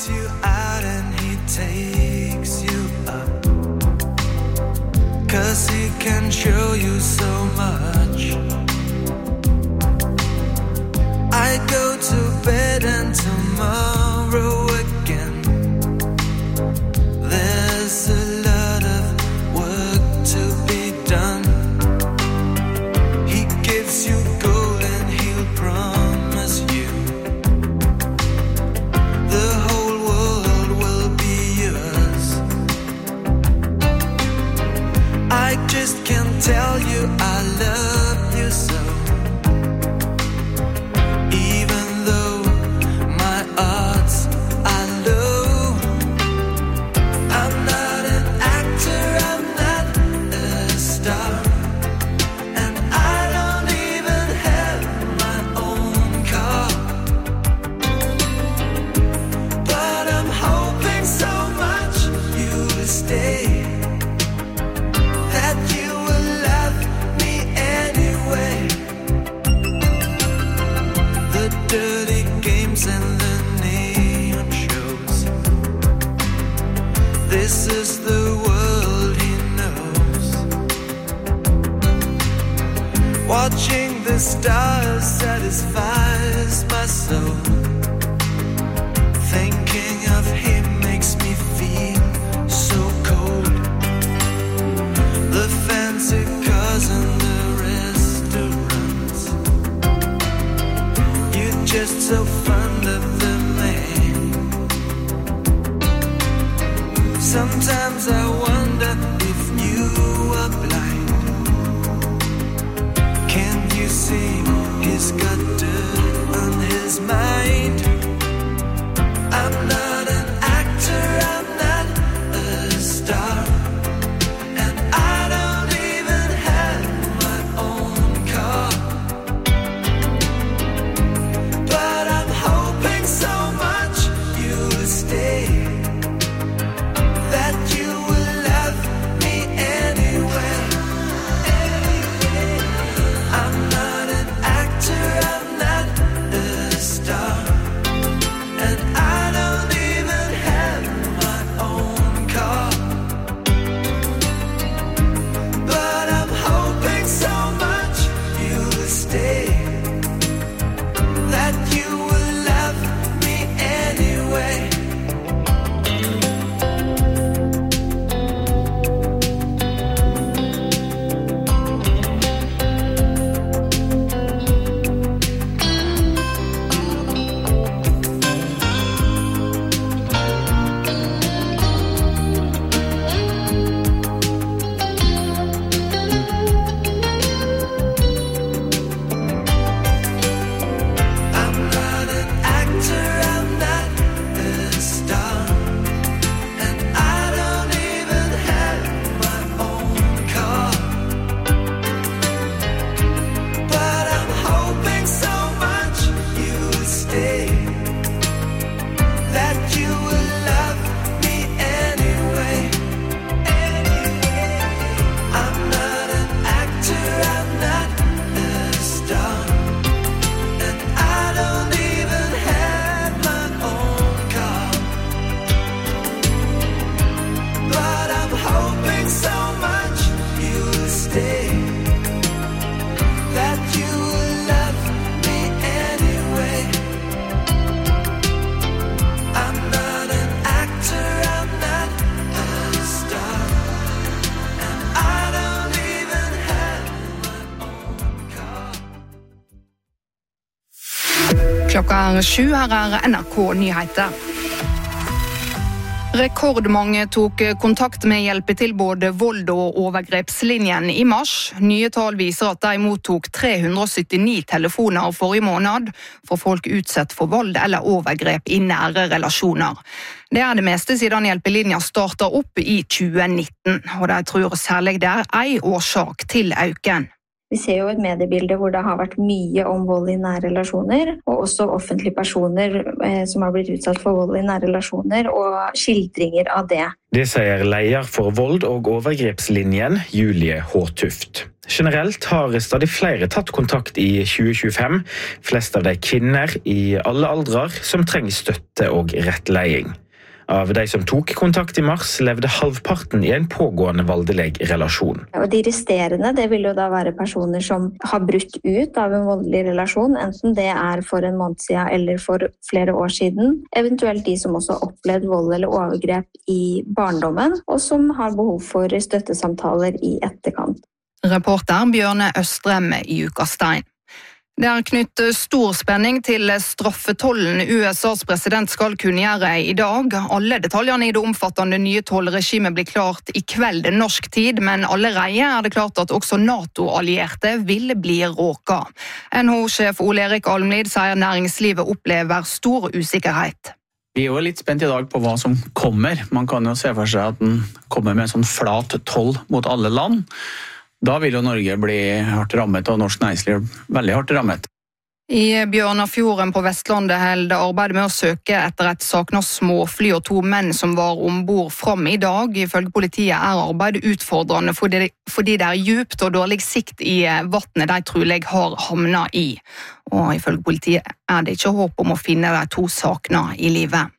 Cause he can show you so much. I go to bed and tomorrow again. There's a lot of work to be done. He gives you gold and he'll promise you the whole world will be yours. I just can't tell you I love you so. Even though my odds are low, I'm not an actor, I'm not a star, and I don't even have my own car. But I'm hoping so much you'll stay, that you will love me anyway. The dirty games and the neon shows, this is the world he knows. Watching the stars satisfies my soul. Thinking of him makes me feel so cold. The fancy cars and the restaurants, you're just so fond of the man. Sometimes I wonder if you are blind. Can't you see he's got dirt on his mind? I'm not an actor, I'm not a star, and I don't even have my own car. But I'm hoping so much you'll stay, that you will love me anyway. I'm not an actor, I'm not a star, and I don't even have my own car. But I'm hoping so much you'll stay, that you will love me anyway. I'm not an actor, I'm not a star, and I don't even have my own car. But I'm hoping so much you'll stay, that you will love me anyway. I'm not an actor, I'm not a star, and I don't even have my own car. But I'm hoping so much you'll stay, that you will love me anyway. I'm not an actor, I'm not a star, and I don't even have my own car. Klokka 7 her NRK Nyheter. Rekordmange tok kontakt med hjelpetilbud vold- og overgrepslinjen i mars. Nye tall viser at de mottok 379 telefoner forrige måned for folk utsatt for vold eller overgrep i nære relasjoner. Det det meste siden hjelpelinja startet opp i 2019, og de tror særlig det en årsak til øken. Vi ser jo et mediebilde hvor det har vært mye om vold i nære relasjoner, og også offentlige personer som har blitt utsatt for vold i nære relasjoner, og skildringer av det. Det sier leder for vold- og overgrepslinjen, Julie Hårtuft. Generelt har stadig flere tatt kontakt i 2025, flest av de kvinner i alle aldrer som trenger støtte og rettledning. Av de som tok kontakt i mars, levde halvparten i en pågående voldelig relasjon. Og de resterende, det vil jo da være personer som har brutt ut av en voldelig relasjon, enten det er for en måned siden eller for flere år siden, eventuelt de som også har opplevd vold eller overgrep i barndommen, og som har behov for støttesamtaler i etterkant. Reporter Bjørne Østrem i Ukastein. Det er knyttet stor spenning til straffetollen USAs president skal kunngjøre i dag. Alle detaljene i det omfattende nye tollregimet blir klart i kveld norsk tid, men allerede er det klart at også NATO-allierte vil bli råka. NHO-sjef Ole Erik Almlid sier næringslivet opplever stor usikkerhet. Vi er jo litt spent i dag på hva som kommer. Man kan jo se for seg at den kommer med en sånn flat toll mot alle land. Da vil jo Norge bli hardt rammet, og norsk næringsliv veldig hardt rammet. I Bjørnafjorden på Vestlandet holder arbeidet med å søke etter et savnet småfly og 2 menn som var ombord fram i dag. Ifølge politiet er arbeidet utfordrende fordi det er djupt og dårlig sikt i vannet de trolig har havnet i. Og ifølge politiet er det ikke håp om å finne de 2 savnede i livet.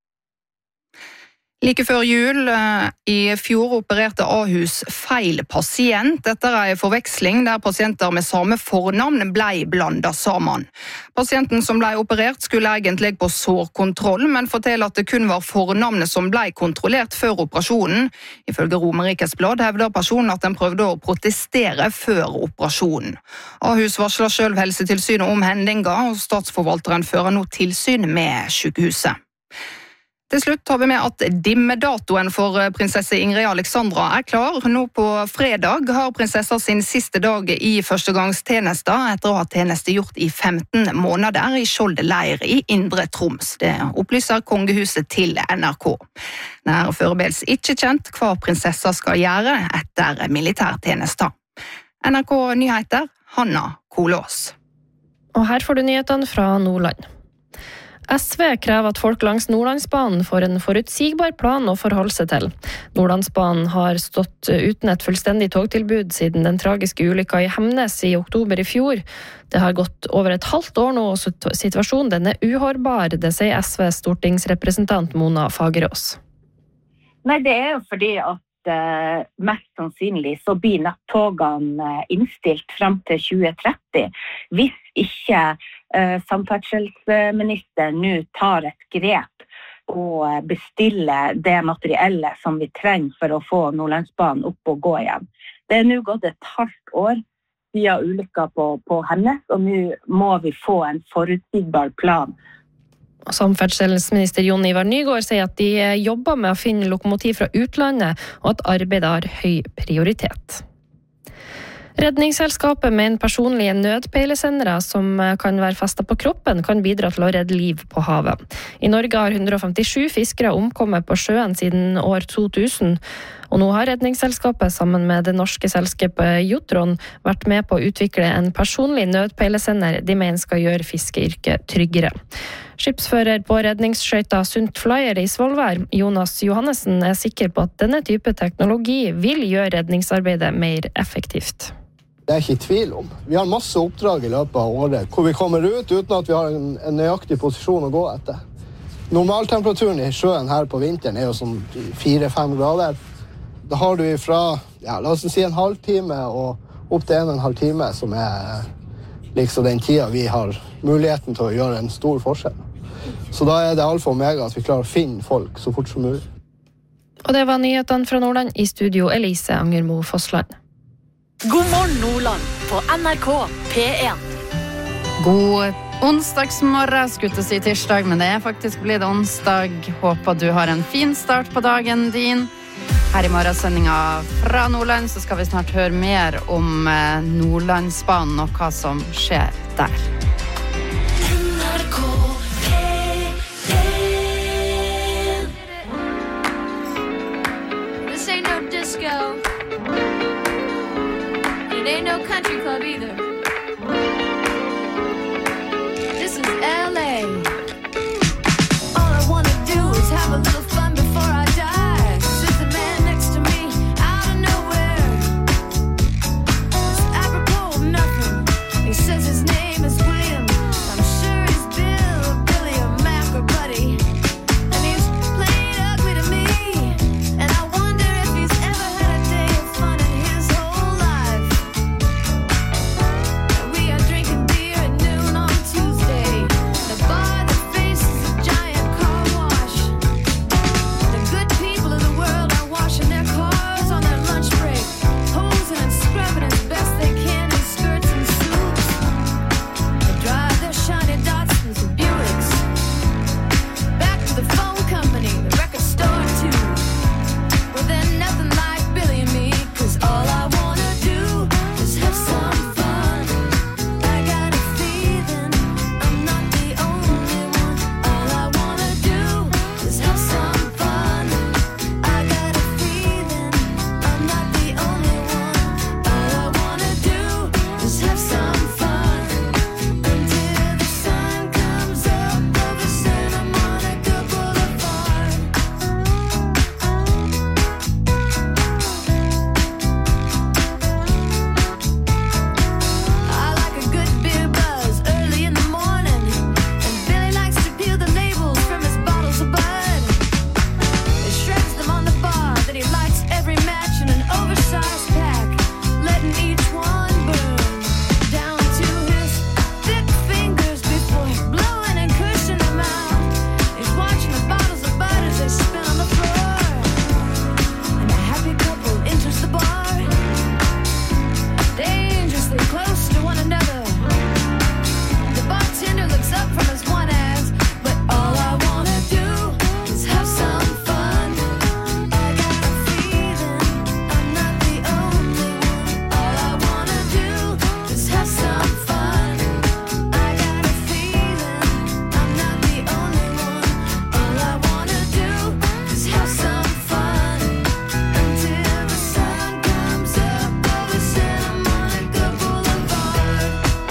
Like før jul i fjor opererte Ahus feil pasient etter en forveksling der pasienter med samme fornavn ble blandet sammen. Pasienten som ble operert skulle egentlig på sårkontroll, men forteller at det kun var fornavnet som ble kontrollert før operasjonen. Ifølge Romerikes Blad hevder personen at den prøvde å protestere før operasjonen. Ahus varsler selv Helsetilsynet om hendinga, og statsforvalteren fører nå tilsyn med sykehuset. Til slutt har vi med at dimmedatoen for prinsesse Ingrid Alexandra er klar. Nå på fredag har prinsessa sin siste dag i førstegangstjeneste etter å ha tjenestegjort i 15 måneder i Skjold leir i Indre Troms. Det opplyser kongehuset til NRK. Det er foreløpig ikke kjent hva prinsessa skal gjøre etter militærtjeneste. NRK Nyheter, Hanna Kolås. Og her får du nyhetene fra Nordland. SV krever at folk langs Nordlandsbanen får en forutsigbar plan å forholde seg til. Nordlandsbanen har stått uten et fullstendig togtilbud siden den tragiske ulykka i Hemnes i oktober i fjor. Det har gått over et halvt år nå, og situasjonen den er uholdbar, det sier SVs stortingsrepresentant Mona Fagerås. Nei, det er jo fordi at mest sannsynlig så blir nattogene innstilt frem til 2030, hvis ikke samferdselsministeren nå tar et grep og bestiller det materiellet som vi trenger for å få Nordlandsbanen opp og gå igjen. Det er nå gått et halvt år siden ulykka på Hemnes, og nå må vi få en forutsigbar plan. Samferdselsminister Jon Ivar Nygård sier at de jobber med å finne lokomotiv fra utlandet, og at arbeidet har høy prioritet. Redningsselskapet mener personlige nødpeilesendere som kan være festet på kroppen kan bidra til å redde liv på havet. I Norge har 157 fiskere omkommet på sjøen siden år 2000, og nå har Redningsselskapet sammen med det norske selskapet Jotron vært med på å utvikle en personlig nødpeilesender de mener skal gjøre fiskeyrket tryggere. Skipsfører på redningsskøyta Sunt Flyer i Svolvær, Jonas Johannessen, er sikker på at denne type teknologi vil gjøre redningsarbeidet mer effektivt. Det er ikke tvil om. Vi har masse oppdrag i løpet av året hvor vi kommer ut uten at vi har en nøyaktig posisjon å gå etter. Normaltemperaturen i sjøen her på vinteren er jo sånn 4-5 grader. Da har du fra, la oss si en halvtime og opp til 1,5 time som er liksom den tida vi har muligheten til å gjøre en stor forskjell. Så da er det alfa og omega at vi klarer å finne folk så fort som mulig. Og det var nyhetene fra Nordland. I studio Elise Angermo Fossland. God morgen Nordland på NRK P1. God onsdagsmorgen, skulle til å si tirsdag, men det er faktisk blitt onsdag. Håper du har en fin start på dagen din. Her i morgensendinga fra Nordland så skal vi snart høre mer om Nordlandsbanen og hva som skjer der. NRK P1. This ain't no disco. It ain't no country club either. This is LA. All I wanna do is have a little fun before I die. Sits the man next to me out of nowhere. It's apropos of nothing. He says his name is William. I'm sure he's Bill or Billy or Mac or Buddy. And he's plain ugly to me. And I wonder if he's ever had a day of fun in his whole life. We are drinking beer at noon on Tuesday. The bar that faces a giant car wash. The good people of the world are washing their cars on their lunch break, posing and scrubbing as best they can in skirts and suits. They drive their shiny Datsuns and Buicks back to the phone company, the record store too. Well, they're nothing like Billy and me, 'cause all I wanna do is have some fun. I got a feeling I'm not the only one. All I wanna do is have some fun. I got a feeling I'm not the only one. All I wanna do is have some fun until the sun comes up over Santa Monica Boulevard. I like a good beer buzz early in the morning, and Billy likes to peel the labels from his bottles of Bud. He shreds them on the bar, then he lights every match in an oversized pack, letting each one burn down to his thick fingers before blowing and cushing them out. He's watching the bottles of Bud as they spin on the floor, and a happy couple enters the bar, dangerously close to one another. The bartender looks up from his one ass, but all I wanna do is have some fun. I got a feeling I'm not the only one. All I wanna do is have some fun. I got a feeling I'm not the only one. All I wanna do is have some fun until the sun comes up over Santa Monica Boulevard.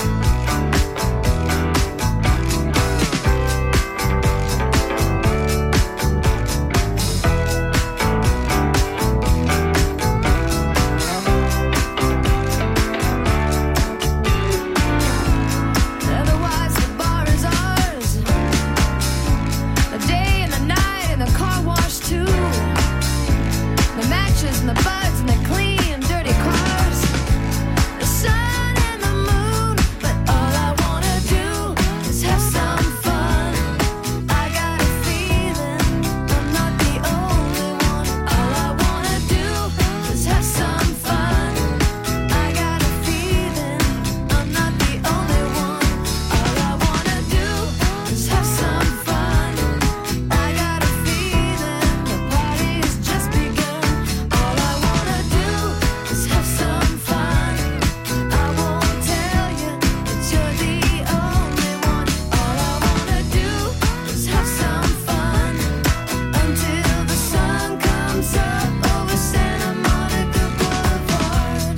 Otherwise the bar is ours, the day and the night and the car wash too. The matches and the buds and the clean dirty cars, the sun and the moon. But all I wanna do is have some fun. I got a feeling I'm not the only one. All I wanna do is have some fun. I got a feeling I'm not the only one. All I wanna do is have some fun. I got a feeling the party has just begun. All I wanna do is have some fun. I won't tell you that you're the only one. All I wanna do is have some fun until the sun comes up over Santa Monica Boulevard.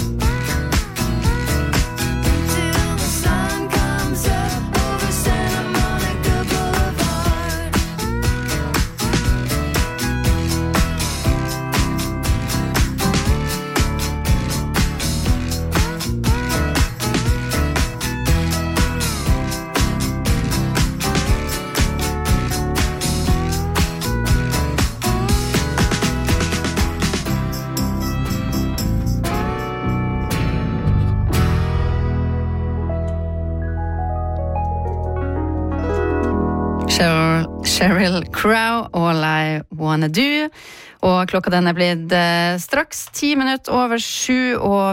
Until the sun comes up over Santa Monica Boulevard. Sheryl Crow, All I Wanna Do. Og klokka den er blitt straks 10 minutter over 7, og